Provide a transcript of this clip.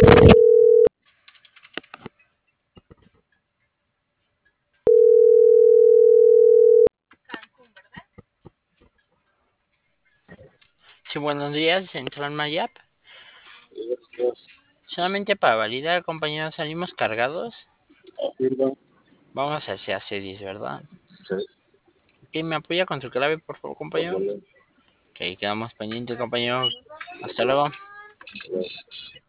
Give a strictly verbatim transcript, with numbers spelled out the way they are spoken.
Sí, buenos días, Central Mayap. Solamente para validar, compañero, salimos cargados. Afirma. Vamos hacia C diez, ¿verdad? Sí. Ok, ¿me apoya con su clave, por favor, compañero? Ándale. Ok, quedamos pendientes, compañero. Hasta luego. Ándale.